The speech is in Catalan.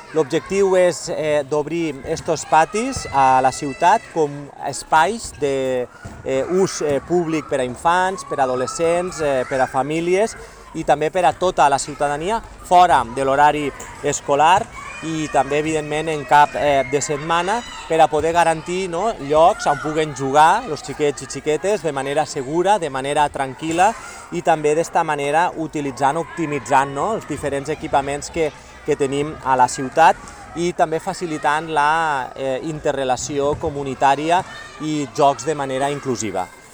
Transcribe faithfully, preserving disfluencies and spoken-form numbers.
L'objectiu és eh, d'obrir estos patis a la ciutat com espais d'ús eh, públic per a infants, per a adolescents, eh, per a famílies i també per a tota la ciutadania fora de l'horari escolar i també, evidentment, en cap eh, de setmana per a poder garantir no, llocs on puguen jugar els xiquets i xiquetes de manera segura, de manera tranquil·la i també d'esta manera utilitzant, optimitzant no, els diferents equipaments que, que tenim a la ciutat i també facilitant la eh, interrelació comunitària i jocs de manera inclusiva.